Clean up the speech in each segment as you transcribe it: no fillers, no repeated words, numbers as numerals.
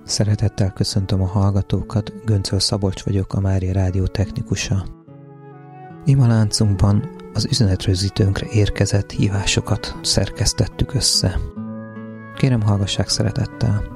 Szeretettel köszöntöm a hallgatókat, Göncöl Szabolcs vagyok, a Mária Rádió technikusa. Imaláncunkban az üzenetrögzítőnkre érkezett hívásokat szerkesztettük össze. Kérem, hallgassák szeretettel!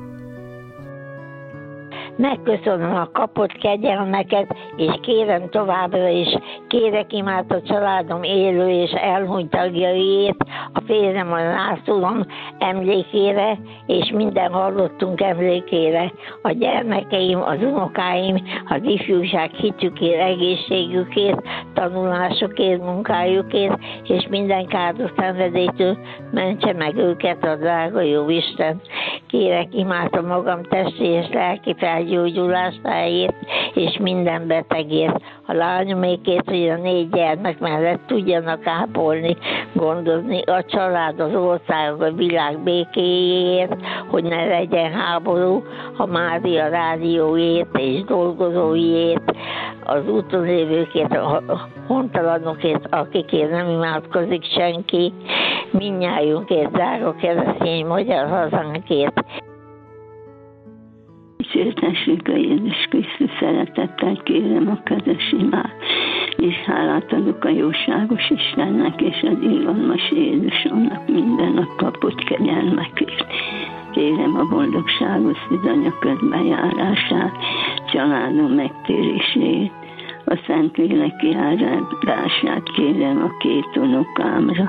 Megköszönöm a kapott kegyelmeket, és kérem továbbra is, kérek imát a családom élő és elhunyt tagjaiért, a férjem a Lászlón emlékére, és minden hallottunk emlékére, a gyermekeim, az unokáim, az ifjúság hitükért, egészségükért, tanulásokért, munkájukért, és minden káros szenvedélytől mentse meg őket a drága jó Isten. Kérek imát a magam testi és lelki felgyógyulásáért, és minden betegért, a lányomékért, hogy a 4 gyermek mellett tudjanak ápolni, gondozni a család, az ország, a világ békéjéért, hogy ne legyen háború, a Mária Rádióért és dolgozóiért, az úton lévőkért, a hontalanokért, akikért nem imádkozik senki, mindnyájunkért, drága keresztény magyar hazánkért. Dicsértessék a Jézus Krisztus, szeretettel kérem a közös imát, és hálát adok a jóságos Istennek és az irgalmas Jézusomnak minden nap kapott kegyelmekért. Kérem a boldogságos szűzanya közbenjárását, családom megtérését, a Szentlélek kiáradását kérem a 2 unokámra,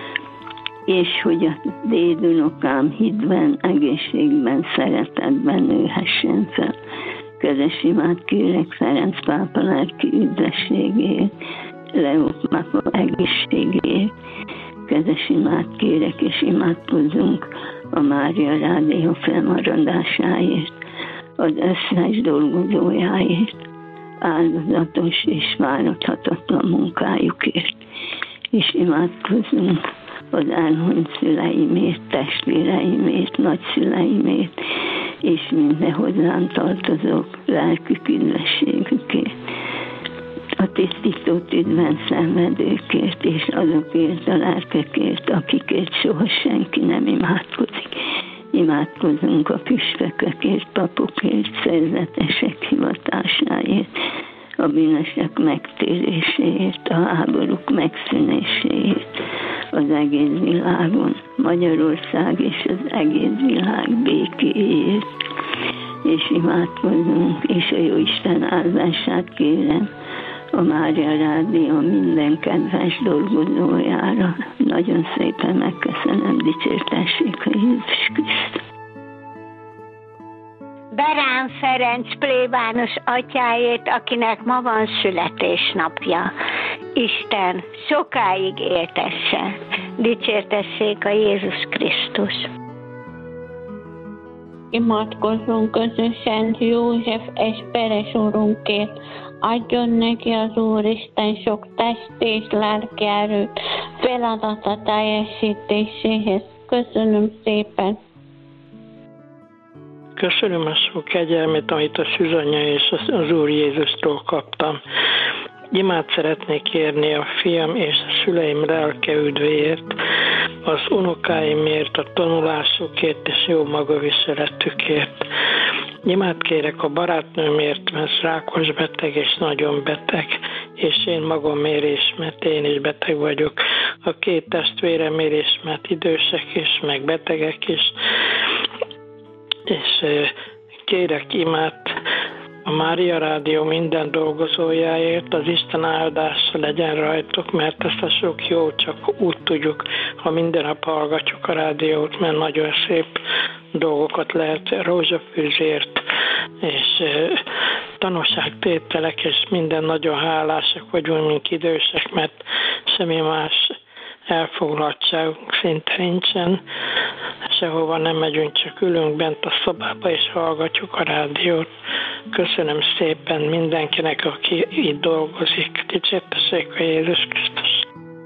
és hogy a dédunokám hitben, egészségben, szeretetben nőhessen fel. Közös imát kérek Ferenc pápa lelki üdvességért, Leó pápa egészségért. Közös imát kérek, és imádkozzunk a Mária Rádió felmaradásáért, az összes dolgozójáért, áldozatos és fáradhatatlan munkájukért, és imádkozzunk az elhunyt szüleimért, testvéreimért, nagyszüleimért, és minden hozzám tartozók lelki üdvességükért, a tisztító tüdben szenvedőkért, és azokért a lelkekért, akikért soha senki nem imádkozik. Imádkozunk a püspökökért, papokért, szerzetesek hivatásáért, a bűnösök megtéréséért, a háborúk megszűnéséért, az egész világon, Magyarország és az egész világ békéért, és imádkozunk, és a Jóisten áldását kérem a Mária Rádió minden kedves dolgozójára. Nagyon szépen megköszönöm, dicsértessék a Jézus Krisztus. Berán Ferenc plébános atyáért, akinek ma van születésnapja. Isten sokáig éltesse. Dicsértessék a Jézus Krisztus. Imádkozzunk közösen József Esperes úrunkért. Adjon neki az Úristen sok test és lelki erőt feladata teljesítéséhez. Köszönöm szépen. Köszönöm a sok kegyelmet, amit a szűzanya és az Úr Jézustól kaptam. Imát szeretnék kérni a fiam és a szüleim lelke üdvéért, az unokáimért, a tanulásukért és jó magaviseletükért. Imát kérek a barátnőmért, mert rákos beteg és nagyon beteg, és én magamért is, mert én is beteg vagyok. A 2 testvéremért is, mert idősek is, meg betegek is. És kérek imát a Mária Rádió minden dolgozójáért, az Isten áldása legyen rajtuk, mert ezt a sok jó csak úgy tudjuk, ha minden nap hallgatjuk a rádiót, mert nagyon szép dolgokat lehet rózsafűzért, és tanúságtételek, és minden nagyon hálásak vagyunk, mint idősek, mert semmi más elfoglaltságunk szinte nincsen. Sehova nem megyünk, csak ülünk bent a szobába, és hallgatjuk a rádiót. Köszönöm szépen mindenkinek, aki itt dolgozik. Dicsértessék a Jézus Krisztus.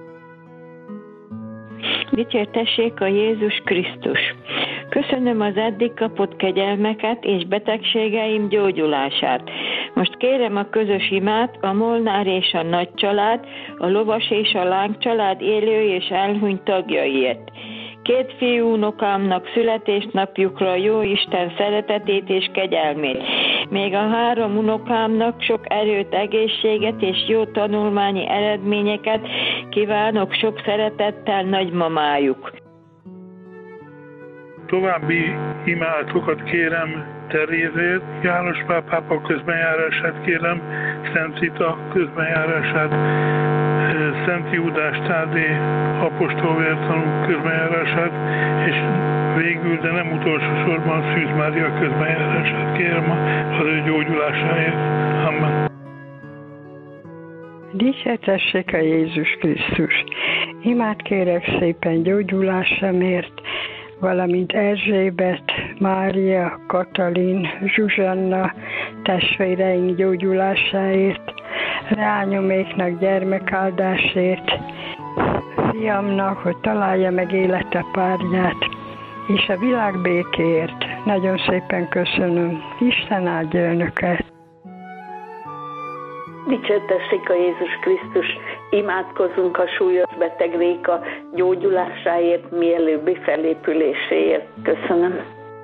Dicsértessék a Jézus Krisztus. Köszönöm az eddig kapott kegyelmeket és betegségeim gyógyulását. Most kérem a közös imát a Molnár és a nagy család, a lovas és a láng család élő és elhunyt tagjaiért. 2 fiú unokámnak születésnapjukra jó Isten szeretetét és kegyelmét. Még a 3 unokámnak sok erőt, egészséget és jó tanulmányi eredményeket kívánok sok szeretettel, nagymamájuk. További imátokat kérem Terézét, János Pál pápa közbenjárását kérem, Szent Rita közbenjárását, Szent Júdás Tádé apostolvértanú közbenjárását, és végül, de nem utolsó sorban Szűz Mária közbenjárását kérem az ő gyógyulásáért. Amen. Dicsértessék a Jézus Krisztus! Imát kérek szépen gyógyulásamért, valamint Erzsébet, Mária, Katalin, Zsuzsanna testvéreink gyógyulásáért, leányoméknak gyermekáldásért, fiamnak, hogy találja meg élete párját, és a világ békéért. Nagyon szépen köszönöm. Isten áldja önöket! Dicsértessék a Jézus Krisztus, imádkozzunk a súlyos beteg Réka gyógyulásáért, mielőbbi felépüléséért. Köszönöm.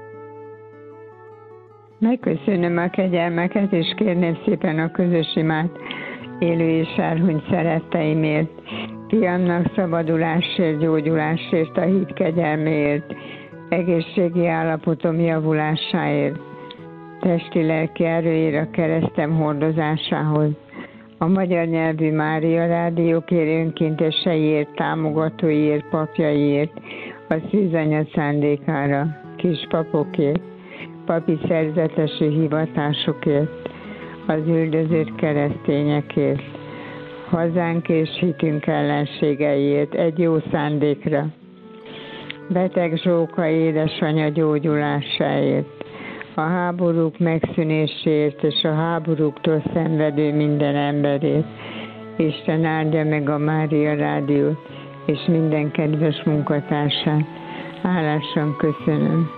Megköszönöm a kegyelmeket, és kérném szépen a közös imát élő és elhunyt szeretteimért, fiamnak szabadulásért, gyógyulásért, a hit kegyelméért, egészségi állapotom javulásáért, testi-lelki erőért, a keresztem hordozásához, a magyar nyelvű Mária rádiókér önkénteseiért, támogatóiért, papjaiért, a szűzanya szándékára, kispapokért, papi szerzetesi hivatásokért, az üldözött keresztényekért, hazánk és hitünk ellenségeiért, egy jó szándékra, beteg Zsóka édesanyja gyógyulásáért, a háborúk megszűnéséért és a háborúktól szenvedő minden emberért. Isten áldja meg a Mária Rádiót és minden kedves munkatársát. Hálásan köszönöm.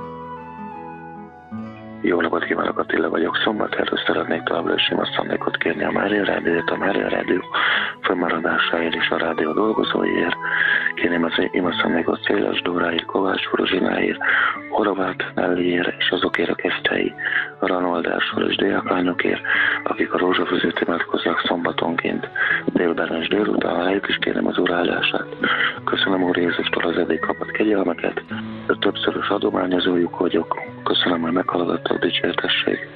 Jó napot kívánok, Attila vagyok. Szombathelyről szeretnék továbbra is imaszándékot kérni a Mária Rádióért, a Mária Rádió fennmaradásáért és a rádió dolgozóiért. Kérném az imaszándékot Széles Dóráért, Kovács Fruzsináért, Horváth Nelliért és azokért a keszthelyi Ranoldással és diákányokért, akik a rózsafüzőt imádkozzák szombatonként délben és délután, rájuk is kérem az Úr áldását. Köszönöm Úr Jézustól az eddig kapott kegyelmeket, többszörös adományozójuk vagyok. Köszönöm, hogy meghallgattak, dicsértessék.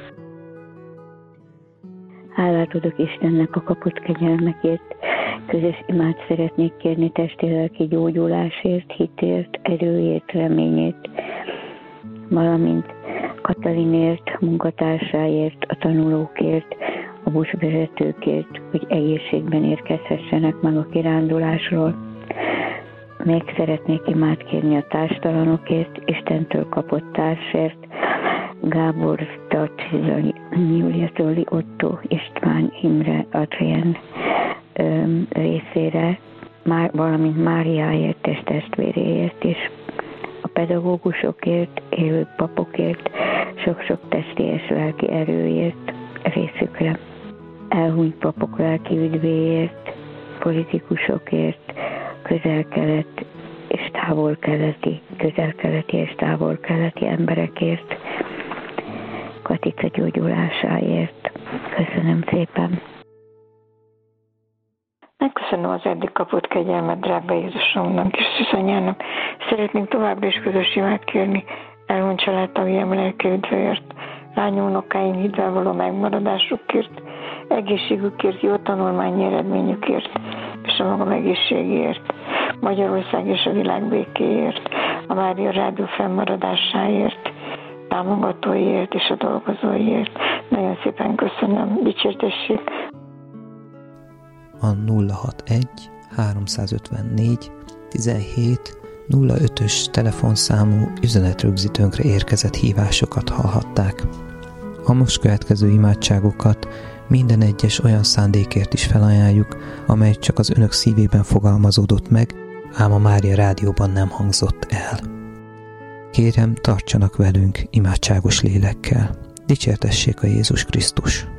Hálát adok Istennek a kapott kegyelmekért. Közös imát szeretnék kérni testi-lelki gyógyulásért, hitért, erőért, reményért, valamint Katalinért, munkatársáért, a tanulókért, a buszvezetőkért, hogy egészségben érkezhessenek meg a kirándulásról. Még szeretnék imát kérni a társtalanokért, Istentől kapott társért, Gábor, Tarcsi, Júlia, Zoli, Otto, István, Imre, Adrien részére, valamint Máriáért és testvéréért is, a pedagógusokért, élő papokért, sok-sok testi és lelki erőért részükre, elhunyt papok lelki üdvéért, politikusokért, közel-kelet és távol-keleti, közel-keleti és távol-keleti emberekért, Katica gyógyulásáért. Köszönöm szépen! Megköszönöm az eddig kapott kegyelmet drága Jézusomnak és Szűzanyának. Szeretnénk továbbra is közös imát kérni elhunyt családtagjám lelki üdvéért, lányunokáim hitvel való megmaradásukért, egészségükért, jó tanulmányi eredményükért és a magam egészségéért, Magyarország és a világ békéért, a Mária Rádió fennmaradásáért, támogatóiért és a dolgozóiért. Nagyon szépen köszönöm, dicsértessék! A 061 354 17 05-ös telefonszámú üzenetrögzítőnkre érkezett hívásokat hallhatták. A most következő imádságokat minden egyes olyan szándékért is felajánljuk, amely csak az önök szívében fogalmazódott meg, ám a Mária Rádióban nem hangzott el. Kérem, tartsanak velünk imádságos lélekkel. Dicsértessék a Jézus Krisztus!